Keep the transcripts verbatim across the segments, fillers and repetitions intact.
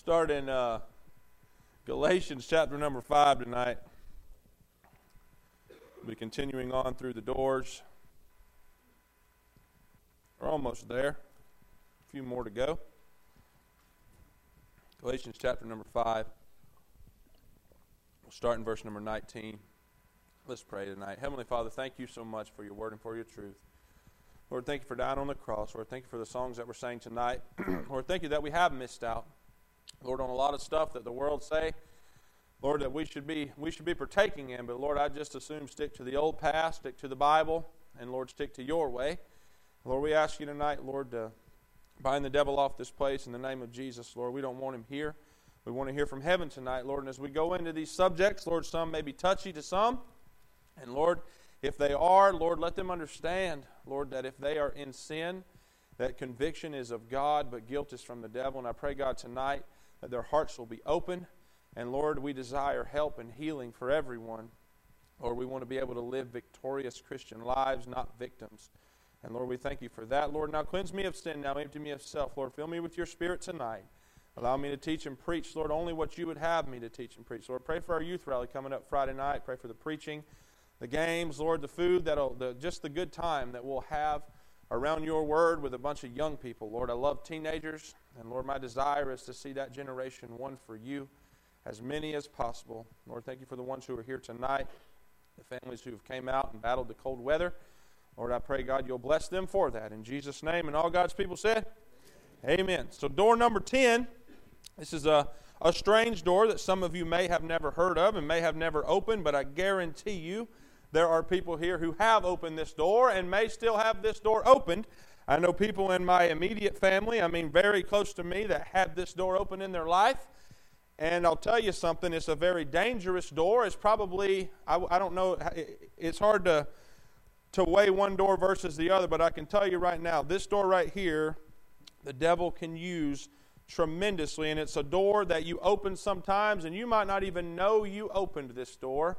Start in uh, Galatians chapter number five tonight. We'll be continuing on through the doors. We're almost there. A few more to go. Galatians chapter number five. We'll start in verse number nineteen. Let's pray tonight. Heavenly Father, thank you so much for your word and for your truth. Lord, thank you for dying on the cross. Lord, thank you for the songs that we're sang tonight. Lord, thank you that we have missed out. Lord, on a lot of stuff that the world say, Lord, that we should be we should be partaking in. But Lord, I just assume stick to the old past, stick to the Bible, and Lord, stick to your way. Lord, we ask you tonight, Lord, to bind the devil off this place in the name of Jesus. Lord, we don't want him here. We want to hear from heaven tonight, Lord. And as we go into these subjects, Lord, some may be touchy to some. And Lord, if they are, Lord, let them understand, Lord, that if they are in sin, that conviction is of God, but guilt is from the devil. And I pray, God, tonight that their hearts will be open. And Lord, we desire help and healing for everyone. Lord, we want to be able to live victorious Christian lives, not victims. And Lord, we thank you for that. Lord, now cleanse me of sin, now empty me of self. Lord, fill me with your Spirit tonight. Allow me to teach and preach, Lord, only what you would have me to teach and preach. Lord, pray for our youth rally coming up Friday night. Pray for the preaching, the games, Lord, the food, that'll, the, just the good time that we'll have around your word with a bunch of young people. Lord, I love teenagers, and Lord, my desire is to see that generation won for you, as many as possible. Lord, thank you for the ones who are here tonight, the families who have came out and battled the cold weather. Lord, I pray, God, you'll bless them for that. In Jesus' name, and all God's people said, amen. Amen. So door number ten, this is a, a strange door that some of you may have never heard of and may have never opened, but I guarantee you there are people here who have opened this door and may still have this door opened. I know people in my immediate family, I mean very close to me, that had this door open in their life. And I'll tell you something, it's a very dangerous door. It's probably, I, I don't know, it's hard to, to weigh one door versus the other, but I can tell you right now, this door right here, the devil can use tremendously. And it's a door that you open sometimes, and you might not even know you opened this door.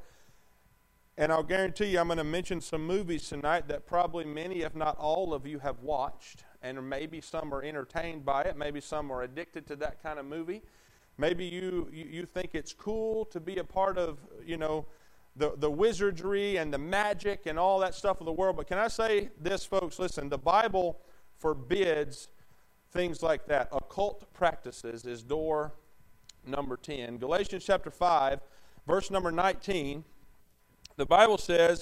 And I'll guarantee you, I'm going to mention some movies tonight that probably many, if not all of you, have watched. And maybe some are entertained by it. Maybe some are addicted to that kind of movie. Maybe you, you, you think it's cool to be a part of, you know, the, the wizardry and the magic and all that stuff of the world. But can I say this, folks? Listen, the Bible forbids things like that. Occult practices is door number ten. Galatians chapter five, verse number nineteen. The Bible says,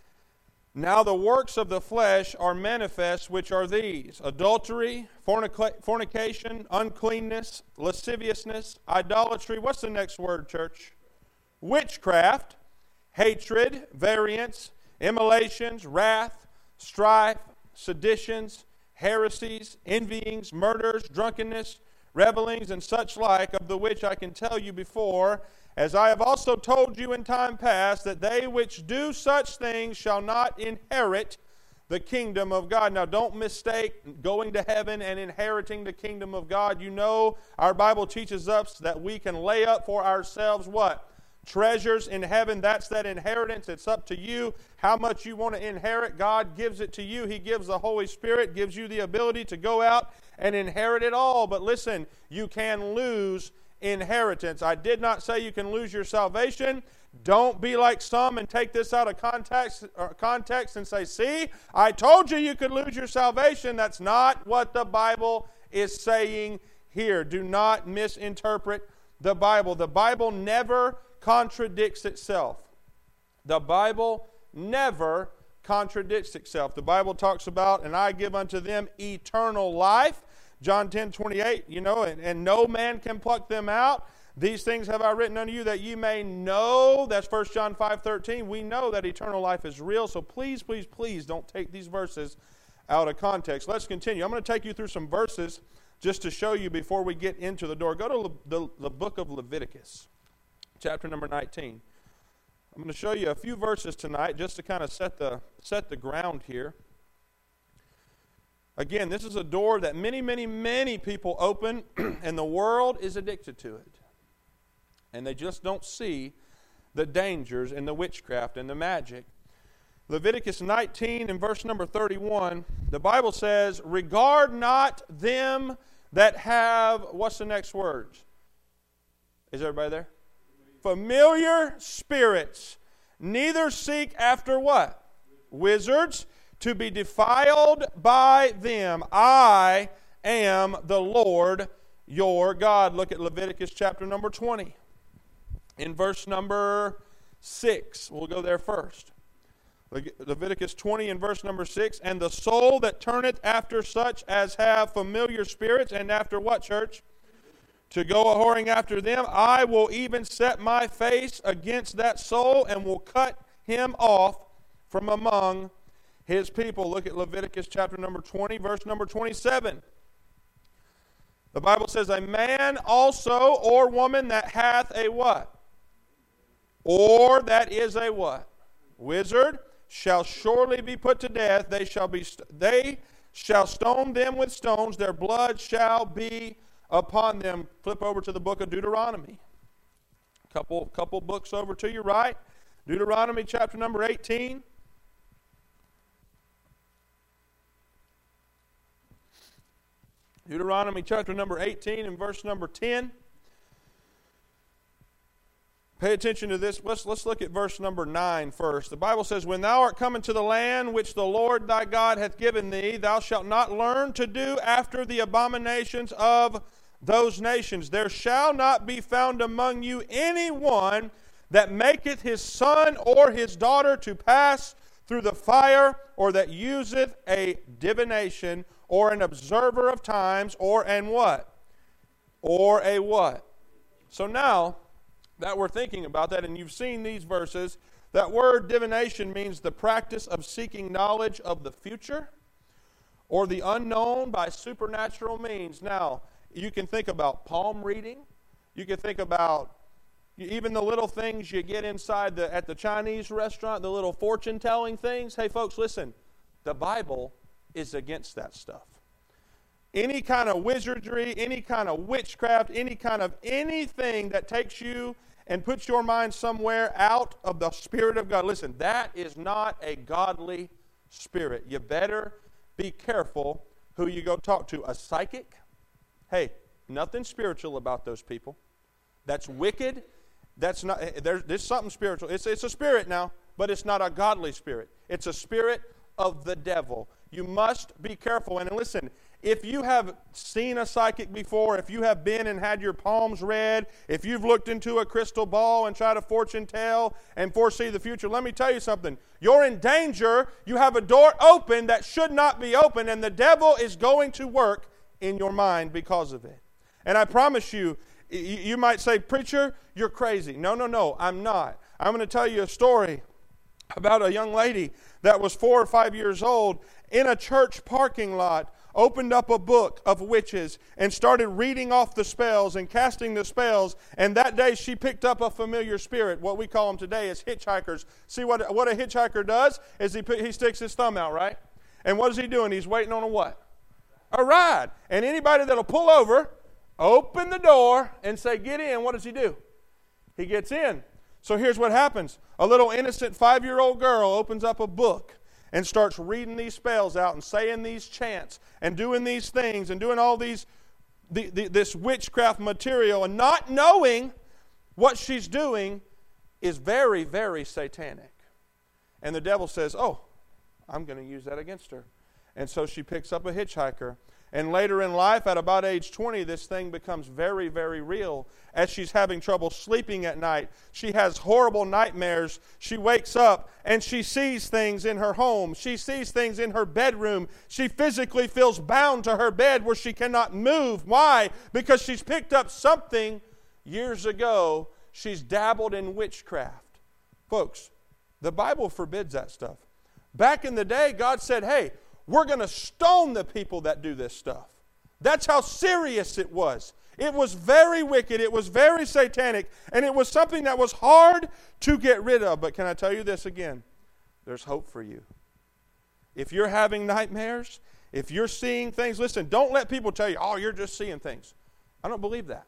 now the works of the flesh are manifest, which are these: adultery, fornica- fornication, uncleanness, lasciviousness, idolatry. What's the next word, church? Witchcraft, hatred, variance, immolations, wrath, strife, seditions, heresies, envyings, murders, drunkenness, revelings, and such like, of the which I can tell you before, as I have also told you in time past, that they which do such things shall not inherit the kingdom of God. Now, don't mistake going to heaven and inheriting the kingdom of God. You know, our Bible teaches us that we can lay up for ourselves what? Treasures in heaven. That's that inheritance. It's up to you how much you want to inherit. God gives it to you. He gives the Holy Spirit, gives you the ability to go out and inherit it all. But listen, you can lose inheritance. I did not say you can lose your salvation. Don't be like some and take this out of context, or context and say, see, I told you you could lose your salvation. That's not what the Bible is saying here. Do not misinterpret the Bible. The Bible never contradicts itself. The Bible never contradicts itself. The Bible talks about, and I give unto them eternal life. John ten twenty-eight, you know, and, and no man can pluck them out. These things have I written unto you that you may know. That's First John five thirteen. We know that eternal life is real. So please, please, please don't take these verses out of context. Let's continue. I'm going to take you through some verses just to show you before we get into the door. Go to Le- the, the book of Leviticus, chapter number nineteen. I'm going to show you a few verses tonight just to kind of set the set the ground here. Again, this is a door that many, many, many people open, and the world is addicted to it. And they just don't see the dangers and the witchcraft and the magic. Leviticus nineteen and verse number thirty-one, the Bible says, regard not them that have, what's the next word? Is everybody there? Familiar spirits. Neither seek after what? Wizards, to be defiled by them. I am the Lord your God. Look at Leviticus chapter number twenty. In verse number six. We'll go there first. Leviticus twenty and verse number six. And the soul that turneth after such as have familiar spirits, and after what, church? To go a whoring after them, I will even set my face against that soul and will cut him off from among his people. Look at Leviticus chapter number twenty, verse number twenty-seven. The Bible says, a man also or woman that hath a what? Or that is a what? Wizard, shall surely be put to death. They shall be st- they shall stone them with stones. Their blood shall be upon them. Flip over to the book of Deuteronomy. Couple couple books over to your right. Deuteronomy chapter number eighteen. Deuteronomy chapter number eighteen and verse number ten. Pay attention to this. Let's, let's look at verse number nine first. The Bible says, when thou art come into the land which the Lord thy God hath given thee, thou shalt not learn to do after the abominations of those nations. There shall not be found among you any one that maketh his son or his daughter to pass through the fire, or that useth a divination, or an observer of times, or an what? Or a what? So now that we're thinking about that, and you've seen these verses, that word divination means the practice of seeking knowledge of the future or the unknown by supernatural means. Now, you can think about palm reading. You can think about even the little things you get inside the at the Chinese restaurant, the little fortune-telling things. Hey, folks, listen. The Bible is against that stuff. Any kind of wizardry, any kind of witchcraft, any kind of anything that takes you and puts your mind somewhere out of the Spirit of God. Listen, that is not a godly spirit. You better be careful who you go talk to. A psychic? Hey, nothing spiritual about those people. That's wicked. That's not. There's, there's something spiritual. It's, it's a spirit now, but it's not a godly spirit. It's a spirit of the devil. You must be careful. And listen, if you have seen a psychic before, if you have been and had your palms read, if you've looked into a crystal ball and tried to fortune tell and foresee the future, let me tell you something. You're in danger. You have a door open that should not be open, and the devil is going to work in your mind because of it. And I promise you, you might say, preacher, you're crazy. No, no, no, I'm not. I'm going to tell you a story about a young lady that was four or five years old in a church parking lot, opened up a book of witches and started reading off the spells and casting the spells. And that day she picked up a familiar spirit. What we call them today is hitchhikers. See what, what a hitchhiker does is he, put, he sticks his thumb out, right? And what is he doing? He's waiting on a what? A ride. And anybody that'll pull over, open the door and say, get in. What does he do? He gets in. So here's what happens. A little innocent five-year-old girl opens up a book and starts reading these spells out and saying these chants and doing these things and doing all these the, the, this witchcraft material, and not knowing what she's doing is very, very satanic. And the devil says, oh, I'm going to use that against her. And so she picks up a hitchhiker. And later in life, at about age twenty, this thing becomes very, very real. As she's having trouble sleeping at night, she has horrible nightmares. She wakes up and she sees things in her home. She sees things in her bedroom. She physically feels bound to her bed where she cannot move. Why? Because she's picked up something years ago. She's dabbled in witchcraft. Folks, the Bible forbids that stuff. Back in the day, God said, hey, we're going to stone the people that do this stuff. That's how serious it was. It was very wicked. It was very satanic. And it was something that was hard to get rid of. But can I tell you this again? There's hope for you. If you're having nightmares, if you're seeing things, listen, don't let people tell you, oh, you're just seeing things. I don't believe that.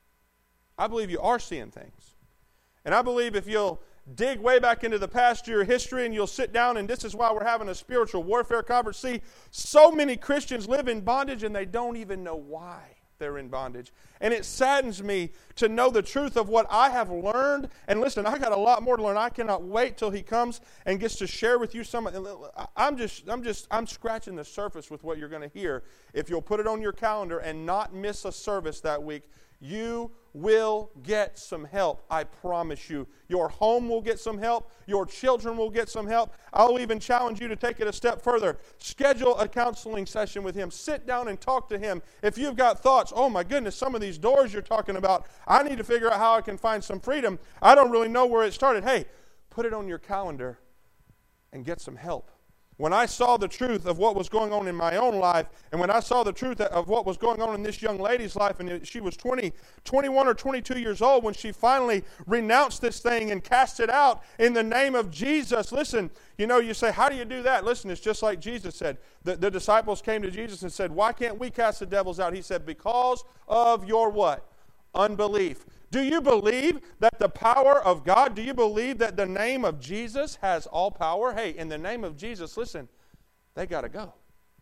I believe you are seeing things. And I believe if you'll dig way back into the past year history and you'll sit down, and this is why we're having a spiritual warfare conference. See, so many Christians live in bondage and they don't even know why. they're in bondage. And it saddens me to know the truth of what I have learned. And listen, I got a lot more to learn. I cannot wait till he comes and gets to share with you some. I'm just, I'm just, I'm scratching the surface with what you're going to hear. If you'll put it on your calendar and not miss a service that week, you will get some help. I promise you. Your home will get some help. Your children will get some help. I'll even challenge you to take it a step further. Schedule a counseling session with him. Sit down and talk to him. If you've got thoughts, oh my goodness, some of these doors you're talking about, I need to figure out how I can find some freedom. I don't really know where it started. Hey, put it on your calendar and get some help. When I saw the truth of what was going on in my own life, and when I saw the truth of what was going on in this young lady's life, and she was twenty, twenty-one or twenty-two years old when she finally renounced this thing and cast it out in the name of Jesus. Listen, you know, you say, how do you do that? Listen, it's just like Jesus said. The, the disciples came to Jesus and said, why can't we cast the devils out? He said, because of your what? Unbelief. Do you believe that the power of God, do you believe that the name of Jesus has all power? Hey, in the name of Jesus, listen, they got to go.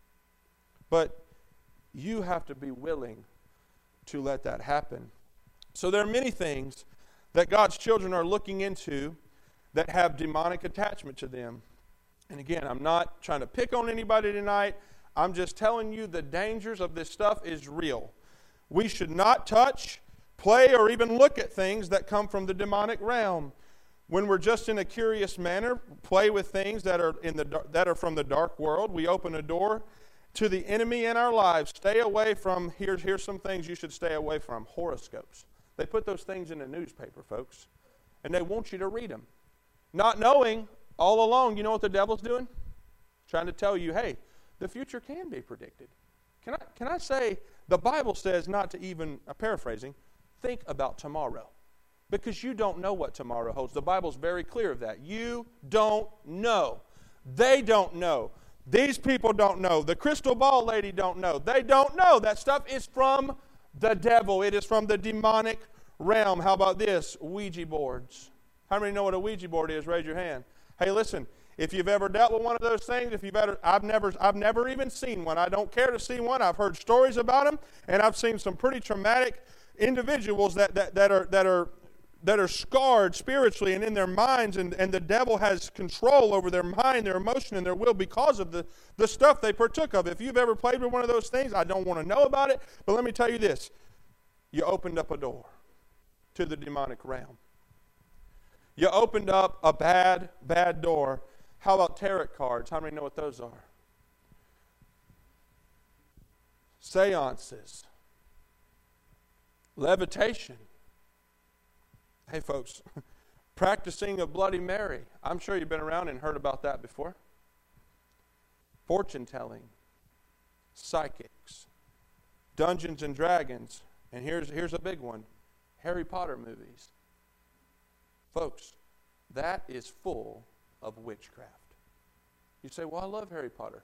But you have to be willing to let that happen. So there are many things that God's children are looking into that have demonic attachment to them. And again, I'm not trying to pick on anybody tonight. I'm just telling you the dangers of this stuff is real. We should not touch, play, or even look at things that come from the demonic realm. When we're just in a curious manner, play with things that are in the that are from the dark world, we open a door to the enemy in our lives. Stay away from, here's, here's some things you should stay away from. Horoscopes. They put those things in the newspaper, folks, and they want you to read them. Not knowing all along, you know what the devil's doing? Trying to tell you, hey, the future can be predicted. Can I, can I say, the Bible says not to even, uh, paraphrasing, think about tomorrow, because you don't know what tomorrow holds. The Bible's very clear of that. You don't know. They don't know. These people don't know. The crystal ball lady don't know. They don't know. That stuff is from the devil. It is from the demonic realm. How about this? Ouija boards. How many know what a Ouija board is? Raise your hand. Hey, listen. If you've ever dealt with one of those things, if you've ever, I've never, I've never even seen one. I don't care to see one. I've heard stories about them, and I've seen some pretty traumatic individuals that, that, that are that are that are scarred spiritually and in their minds, and, and the devil has control over their mind, their emotion, and their will because of the, the stuff they partook of. If you've ever played with one of those things, I don't want to know about it, but let me tell you this. You opened up a door to the demonic realm. You opened up a bad, bad door. How about tarot cards? How many know what those are? Seances. Levitation. Hey, folks, practicing a Bloody Mary. I'm sure you've been around and heard about that before. Fortune telling. Psychics. Dungeons and Dragons. And here's, here's a big one. Harry Potter movies. Folks, that is full of witchcraft. You say, well, I love Harry Potter.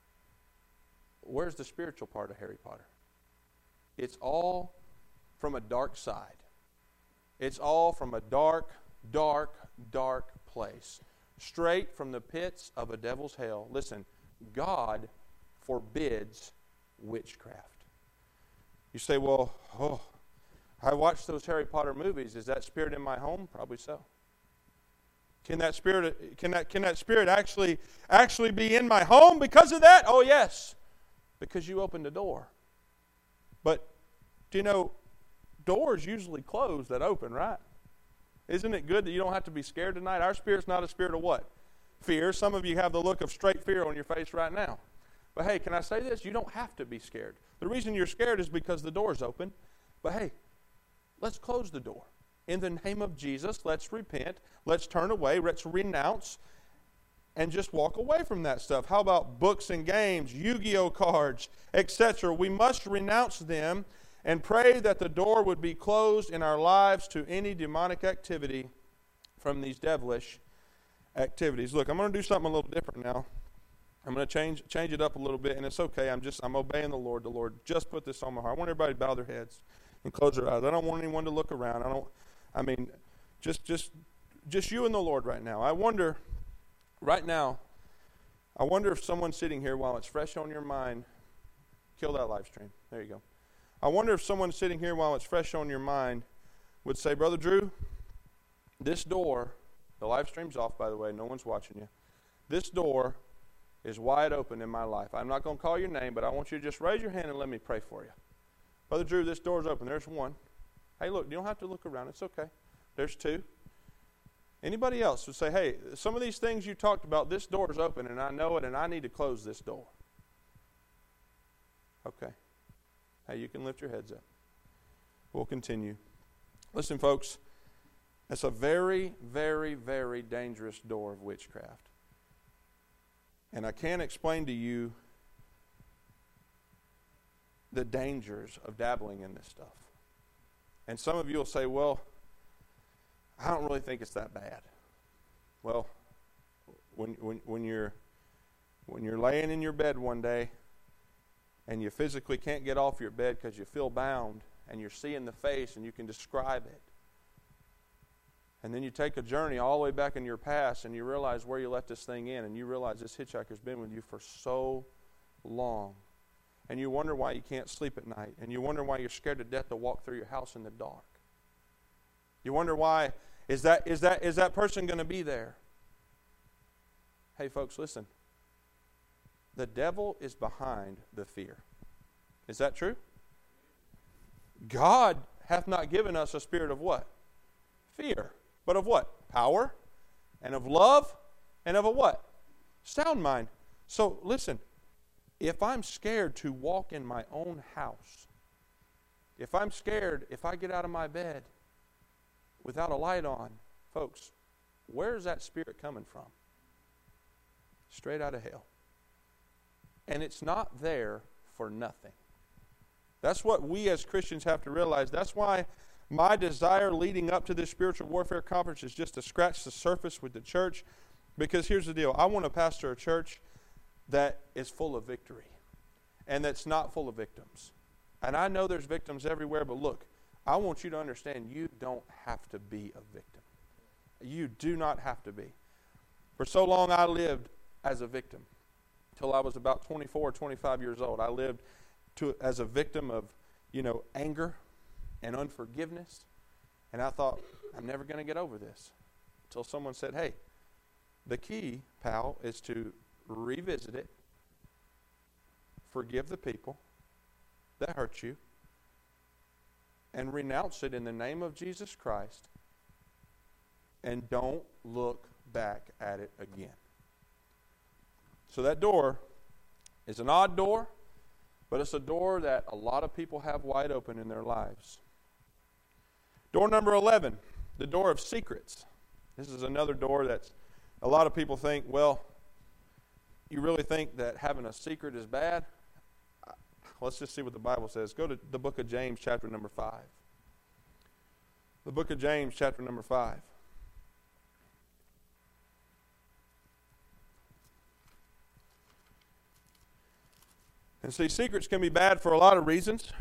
Where's the spiritual part of Harry Potter? It's all from a dark side. It's all from a dark, dark, dark place. Straight from the pits of a devil's hell. Listen, God forbids witchcraft. You say, well, oh, I watched those Harry Potter movies. Is that spirit in my home? Probably so. Can that spirit can that can that spirit actually actually be in my home because of that? Oh yes. Because you opened the door. But do you know, doors usually close that open, right? Isn't it good that you don't have to be scared tonight? Our spirit's not a spirit of what? Fear. Some of you have the look of straight fear on your face right now. But hey, can I say this? You don't have to be scared. The reason you're scared is because the door's open. But hey, let's close the door. In the name of Jesus, let's repent. Let's turn away. Let's renounce and just walk away from that stuff. How about books and games, Yu-Gi-Oh cards, et cetera? We must renounce them and pray that the door would be closed in our lives to any demonic activity from these devilish activities. Look, I'm going to do something a little different now. I'm going to change change it up a little bit, and it's okay. I'm just I'm obeying the Lord. The Lord just put this on my heart. I want everybody to bow their heads and close their eyes. I don't want anyone to look around. I don't. I mean, just just just you and the Lord right now. I wonder, right now, I wonder if someone sitting here, while it's fresh on your mind, kill that live stream. There you go. I wonder if someone sitting here while it's fresh on your mind would say, Brother Drew, this door, the live stream's off, by the way, no one's watching you. This door is wide open in my life. I'm not going to call your name, but I want you to just raise your hand and let me pray for you. Brother Drew, this door's open. There's one. Hey, look, you don't have to look around. It's okay. There's two. Anybody else would say, hey, some of these things you talked about, this door is open, and I know it, and I need to close this door. Okay. Hey, you can lift your heads up. We'll continue. Listen, folks, it's a very, very, very dangerous door of witchcraft. And I can't explain to you the dangers of dabbling in this stuff. And some of you will say, well, I don't really think it's that bad. Well, when when when you're when you're laying in your bed one day and you physically can't get off your bed because you feel bound and you're seeing the face and you can describe it. And then you take a journey all the way back in your past and you realize where you let this thing in, and you realize this hitchhiker's been with you for so long. And you wonder why you can't sleep at night. And you wonder why you're scared to death to walk through your house in the dark. You wonder why, is that, is that, is that person going to be there? Hey folks, listen. The devil is behind the fear. Is that true? God hath not given us a spirit of what? Fear. But of what? Power, and of love, and of a what? Sound mind. So listen, if I'm scared to walk in my own house, if I'm scared if I get out of my bed without a light on, folks, where is that spirit coming from? Straight out of hell. And it's not there for nothing. That's what we as Christians have to realize. That's why my desire leading up to this spiritual warfare conference is just to scratch the surface with the church. Because here's the deal. I want to pastor a church that is full of victory and that's not full of victims. And I know there's victims everywhere, but look, I want you to understand you don't have to be a victim. You do not have to be. For so long I lived as a victim till I was about twenty-four, twenty-five years old. I lived to, as a victim of, you know, anger and unforgiveness. And I thought, I'm never going to get over this. Until someone said, hey, the key, pal, is to revisit it, forgive the people that hurt you, and renounce it in the name of Jesus Christ, and don't look back at it again. So that door is an odd door, but it's a door that a lot of people have wide open in their lives. Door number eleven, the door of secrets. This is another door that's a lot of people think, well, you really think that having a secret is bad? Let's just see what the Bible says. Go to the book of James, chapter number five. The book of James, chapter number five. And see, secrets can be bad for a lot of reasons.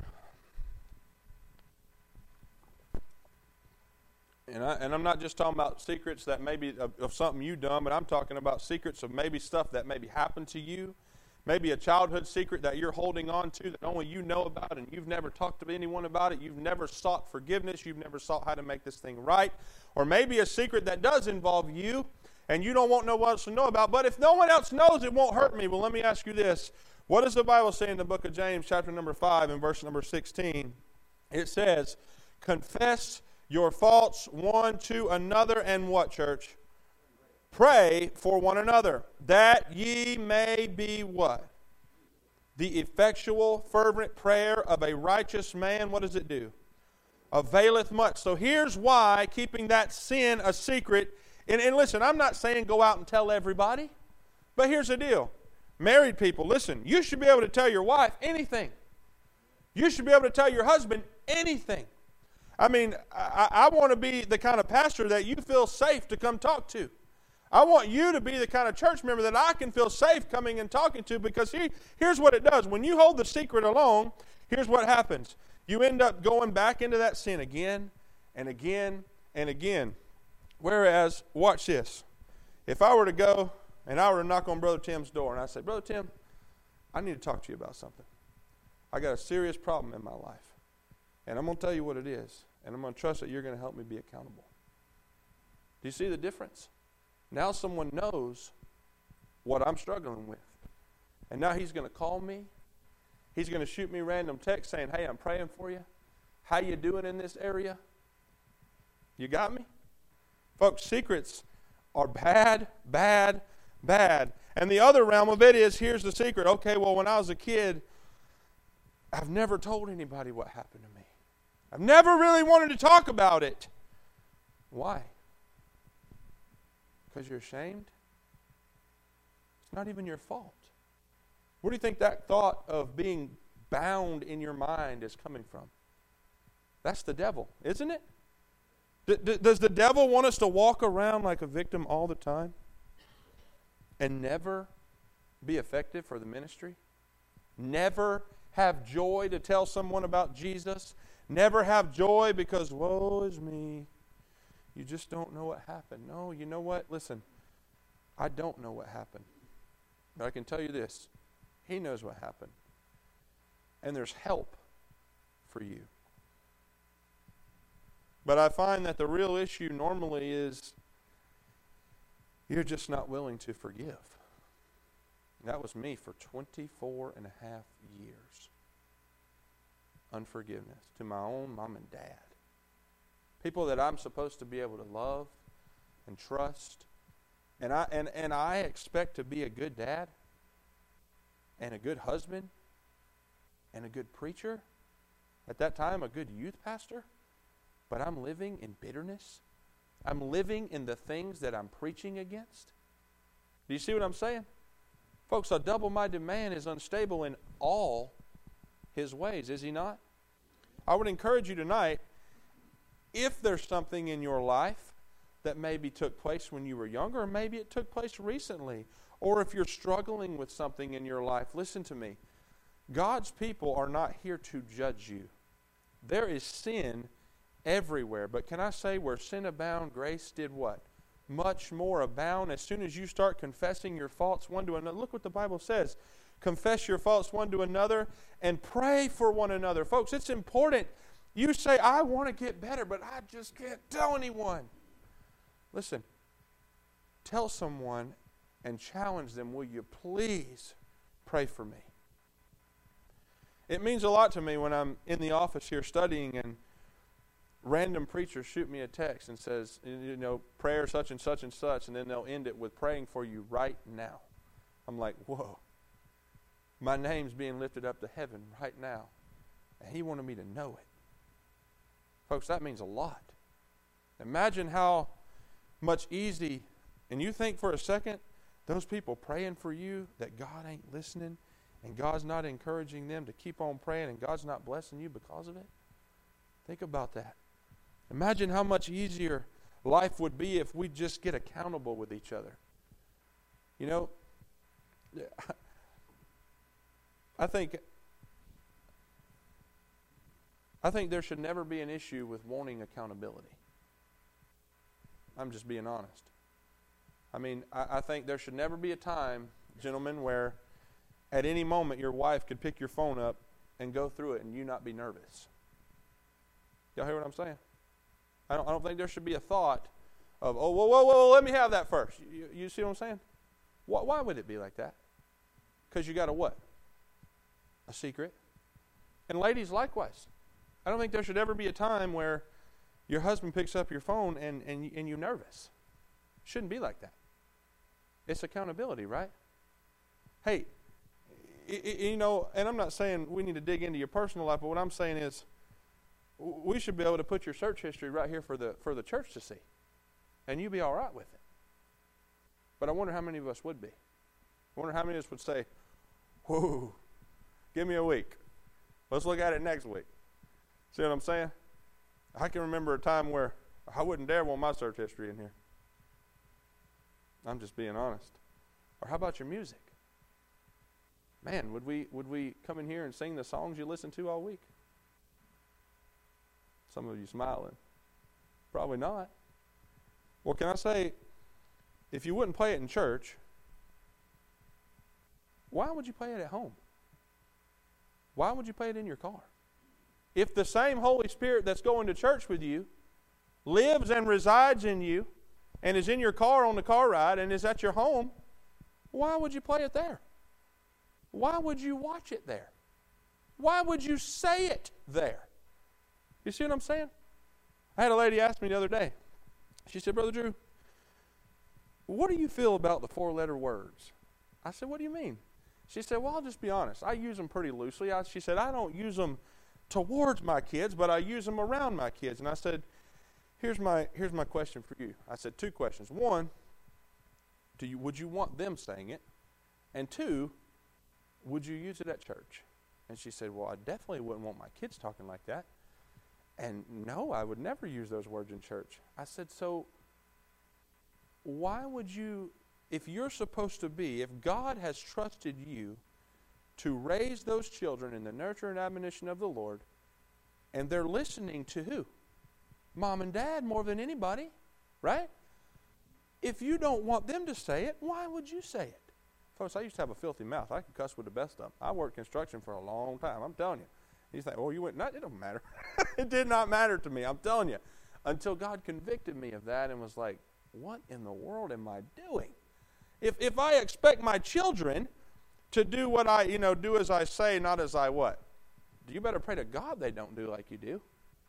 And, I, and I'm not just talking about secrets that maybe of, of something you've done, but I'm talking about secrets of maybe stuff that maybe happened to you. Maybe a childhood secret that you're holding on to that only you know about, and you've never talked to anyone about it. You've never sought forgiveness. You've never sought how to make this thing right. Or maybe a secret that does involve you, and you don't want no one else to know about. But if no one else knows, it won't hurt me. Well, let me ask you this. What does the Bible say in the book of James, chapter number five, and verse number sixteen? It says, confess your faults one to another, and what, church? Pray for one another, that ye may be what? The effectual, fervent prayer of a righteous man, what does it do? Availeth much. So here's why keeping that sin a secret, and, and listen, I'm not saying go out and tell everybody, but here's the deal. Married people, listen, you should be able to tell your wife anything. You should be able to tell your husband anything. I mean, I, I want to be the kind of pastor that you feel safe to come talk to. I want you to be the kind of church member that I can feel safe coming and talking to, because he, here's what it does. When you hold the secret alone, here's what happens. You end up going back into that sin again and again and again. Whereas, watch this. If I were to go and I were to knock on Brother Tim's door and I say, Brother Tim, I need to talk to you about something. I got a serious problem in my life. And I'm going to tell you what it is. And I'm going to trust that you're going to help me be accountable. Do you see the difference? Now someone knows what I'm struggling with. And now he's going to call me. He's going to shoot me random text saying, hey, I'm praying for you. How you doing in this area? You got me? Folks, secrets are bad, bad, bad. And the other realm of it is, here's the secret. Okay, well, when I was a kid, I've never told anybody what happened to me. I've never really wanted to talk about it. Why? Because you're ashamed? It's not even your fault. Where do you think that thought of being bound in your mind is coming from? That's the devil, isn't it? D- d- does the devil want us to walk around like a victim all the time and never be effective for the ministry? Never have joy to tell someone about Jesus? Never have joy because, woe is me. You just don't know what happened. No, you know what? Listen, I don't know what happened. But I can tell you this. He knows what happened. And there's help for you. But I find that the real issue normally is you're just not willing to forgive. That was me for twenty-four and a half years. Unforgiveness to my own mom and dad. People that I'm supposed to be able to love and trust. And I and, and I expect to be a good dad and a good husband and a good preacher. At that time, a good youth pastor. But I'm living in bitterness. I'm living in the things that I'm preaching against. Do you see what I'm saying? Folks, a double-minded man is unstable in all his ways, is he not? I would encourage you tonight, if there's something in your life that maybe took place when you were younger, or maybe it took place recently, or if you're struggling with something in your life, listen to me. God's people are not here to judge you. There is sin everywhere. But can I say, where sin abound, grace did what? Much more abound. As soon as you start confessing your faults one to another. Look what the Bible says. Confess your faults one to another and pray for one another. Folks, it's important. You say, I want to get better, but I just can't tell anyone. Listen, tell someone and challenge them, will you please pray for me? It means a lot to me when I'm in the office here studying and random preachers shoot me a text and says, you know, prayer such and such and such, and then they'll end it with praying for you right now. I'm like, whoa. My name's being lifted up to heaven right now. And he wanted me to know it. Folks, that means a lot. Imagine how much easy, and you think for a second, those people praying for you, that God ain't listening, and God's not encouraging them to keep on praying, and God's not blessing you because of it? Think about that. Imagine how much easier life would be if we just get accountable with each other. You know, I think I think there should never be an issue with wanting accountability. I'm just being honest. I mean, I, I think there should never be a time, gentlemen, where at any moment your wife could pick your phone up and go through it and you not be nervous. Y'all hear what I'm saying? I don't, I don't think there should be a thought of, oh, whoa, whoa, whoa, let me have that first. You, you see what I'm saying? Why, why would it be like that? Because you got a what? A secret. And ladies, likewise. I don't think there should ever be a time where your husband picks up your phone and, and, and you're nervous. It shouldn't be like that. It's accountability, right? Hey, you know, and I'm not saying we need to dig into your personal life, but what I'm saying is, we should be able to put your search history right here for the for the church to see. And you'd be all right with it. But I wonder how many of us would be. I wonder how many of us would say, whoa, give me a week. Let's look at it next week. See what I'm saying? I can remember a time where I wouldn't dare want my search history in here. I'm just being honest. Or how about your music? Man, would we would we come in here and sing the songs you listen to all week? Some of you smiling. Probably not. Well, can I say, if you wouldn't play it in church, why would you play it at home? Why would you play it in your car? if the same Holy Spirit that's going to church with you lives and resides in you and is in your car on the car ride and is at your home, why would you play it there? Why would you watch it there? Why would you say it there? You see what I'm saying? I had a lady ask me the other day. She said, Brother Drew, what do you feel about the four-letter words? I said, what do you mean? She said, well, I'll just be honest. I use them pretty loosely. I, she said, I don't use them towards my kids, but I use them around my kids. And I said, here's my here's my question for you. I said two questions. One, do you would you want them saying it? And two, would you use it at church? And she said, well, I definitely wouldn't want my kids talking like that. And no, I would never use those words in church. I said, so why would you, if you're supposed to be, if God has trusted you to raise those children in the nurture and admonition of the Lord, and they're listening to who? Mom and Dad more than anybody, right? If you don't want them to say it, why would you say it? Folks, I used to have a filthy mouth. I could cuss with the best of them. I worked construction for a long time. I'm telling you. You think, oh, you went nuts? It don't matter. It did not matter to me. I'm telling you. Until God convicted me of that and was like, what in the world am I doing? If if I expect my children to do what I, you know, do as I say, not as I what? You better pray to God they don't do like you do.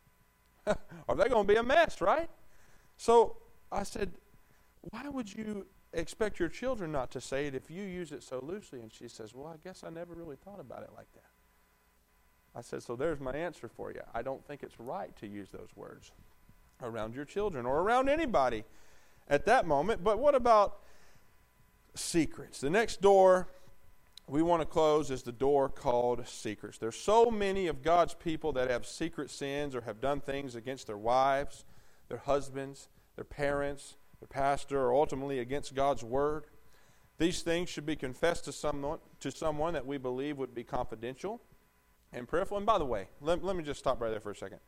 Or they're going to be a mess, right? So I said, why would you expect your children not to say it if you use it so loosely? And she says, well, I guess I never really thought about it like that. I said, so there's my answer for you. I don't think it's right to use those words around your children or around anybody at that moment. But what about secrets? The next door we want to close is the door called secrets. There's so many of God's people that have secret sins or have done things against their wives, their husbands, their parents, their pastor, or ultimately against God's word. These things should be confessed to someone, to someone that we believe would be confidential and prayerful. And by the way, let, let me just stop right there for a second.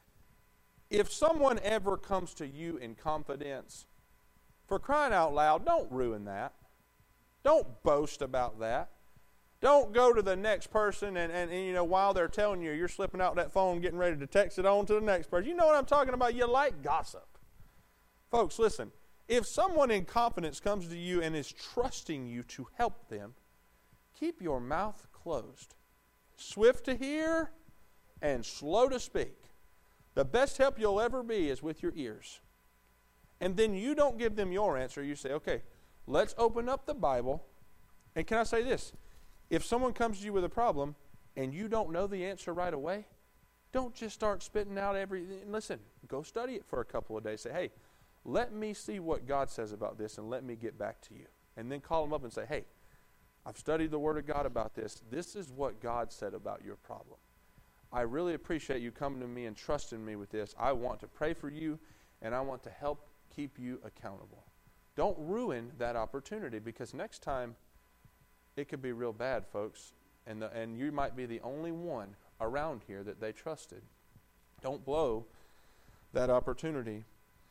If someone ever comes to you in confidence, for crying out loud, don't ruin that. Don't boast about that. Don't go to the next person and, and, and, you know, while they're telling you, you're slipping out that phone, getting ready to text it on to the next person. You know what I'm talking about? You like gossip. Folks, listen. If someone in confidence comes to you and is trusting you to help them, keep your mouth closed. Swift to hear and slow to speak. The best help you'll ever be is with your ears. And then you don't give them your answer. You say, okay, let's open up the Bible. And can I say this? If someone comes to you with a problem and you don't know the answer right away, don't just start spitting out everything. Listen, go study it for a couple of days. Say, hey, let me see what God says about this and let me get back to you. And then call them up and say, hey, I've studied the Word of God about this. This is what God said about your problem. I really appreciate you coming to me and trusting me with this. I want to pray for you, and I want to help keep you accountable. Don't ruin that opportunity, because next time it could be real bad, folks, and the, and you might be the only one around here that they trusted. Don't blow that opportunity.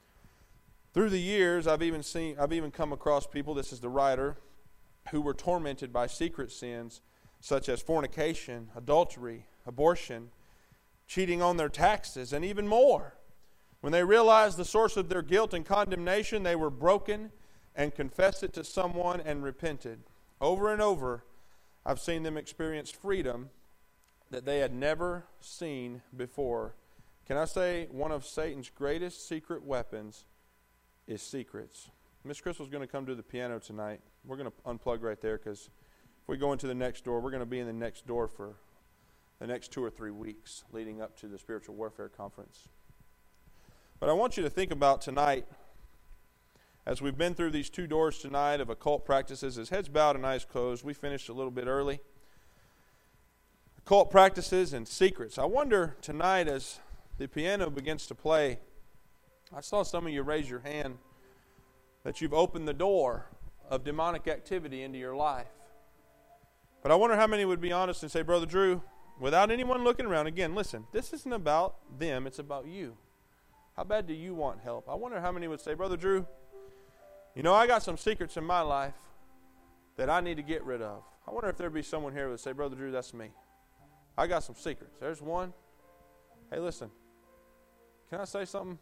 Through the years, I've even seen, I've even come across people, this is the writer, who were tormented by secret sins such as fornication, adultery, abortion, cheating on their taxes, and even more. When they realized the source of their guilt and condemnation, they were broken and confessed it to someone and repented. Over and over, I've seen them experience freedom that they had never seen before. Can I say one of Satan's greatest secret weapons is secrets? Miss Crystal's going to come to the piano tonight. We're going to unplug right there, because if we go into the next door, we're going to be in the next door for the next two or three weeks leading up to the Spiritual Warfare Conference. But I want you to think about tonight, as we've been through these two doors tonight of occult practices, as heads bowed and eyes closed, we finished a little bit early. Occult practices and secrets. I wonder tonight, as the piano begins to play, I saw some of you raise your hand that you've opened the door of demonic activity into your life. But I wonder how many would be honest and say, Brother Drew, without anyone looking around, again, listen, this isn't about them, it's about you. How bad do you want help? I wonder how many would say, Brother Drew, you know, I got some secrets in my life that I need to get rid of. I wonder if there'd be someone here who would say, Brother Drew, that's me. I got some secrets. There's one. Hey, listen. Can I say something?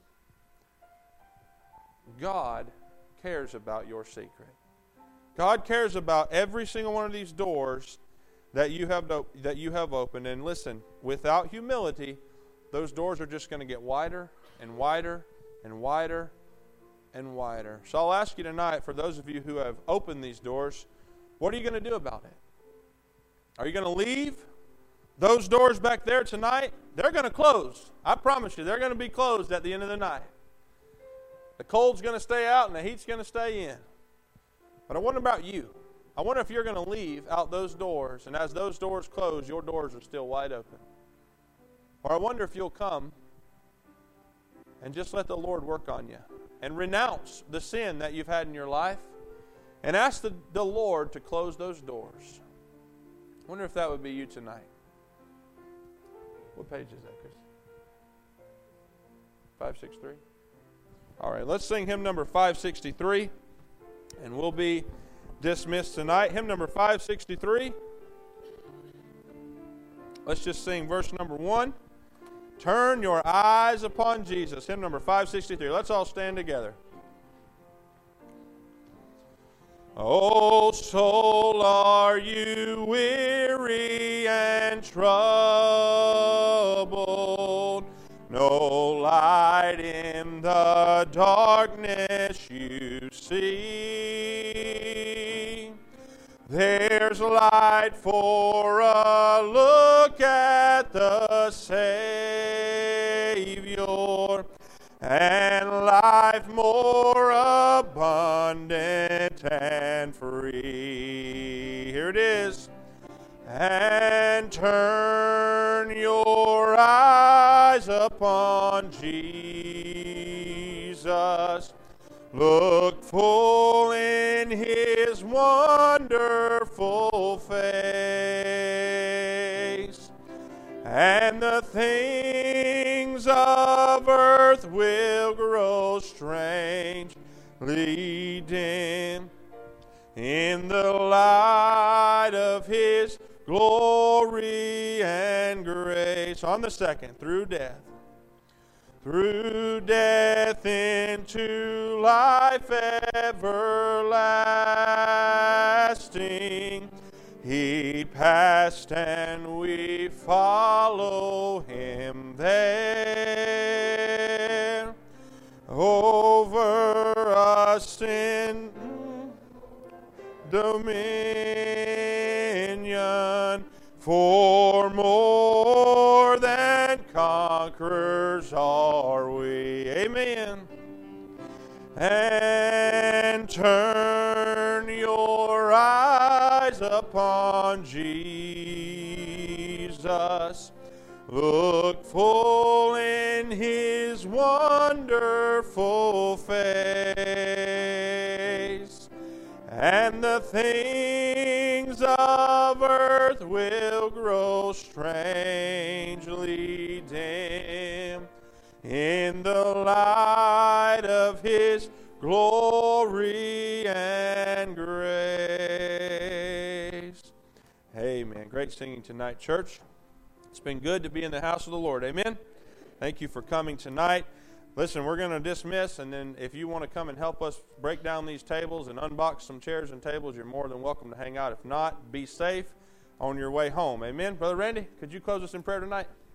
God cares about your secret. God cares about every single one of these doors that you have that you have opened. And listen, without humility, those doors are just going to get wider and wider and wider and wider. So I'll ask you tonight, for those of you who have opened these doors, what are you going to do about it? Are you going to leave those doors back there tonight? They're going to close. I promise you, they're going to be closed at the end of the night. The cold's going to stay out and the heat's going to stay in. But I wonder about you. I wonder if you're going to leave out those doors, and as those doors close, your doors are still wide open. Or I wonder if you'll come and just let the Lord work on you and renounce the sin that you've had in your life and ask the, the Lord to close those doors. I wonder if that would be you tonight. What page is that, Chris? five sixty-three? All right, let's sing hymn number five sixty-three, and we'll be dismissed tonight. Hymn number five sixty-three. Let's just sing verse number one. Turn your eyes upon Jesus. Hymn number five sixty-three. Let's all stand together. O soul, are you weary and troubled? No light in the darkness you see. There's light for a look at the Savior, and life more abundant and free. Here it is. And turn your eyes upon Jesus. Look full in his wonderful face, and the things of earth will grow strangely dim in the light of his glory and grace. On the second, through death. Through death into life everlasting, he passed and we follow him there. Over us in dominion, for more than conquerors are we. Amen. And turn your eyes upon Jesus. Look full in his wonderful face, and the things of earth will grow strangely dim in the light of his glory and grace. Amen. Great singing tonight, church. It's been good to be in the house of the Lord. Amen. Thank you for coming tonight. Listen, we're going to dismiss, and then if you want to come and help us break down these tables and unbox some chairs and tables, you're more than welcome to hang out. If not, be safe on your way home. Amen. Brother Randy, could you close us in prayer tonight?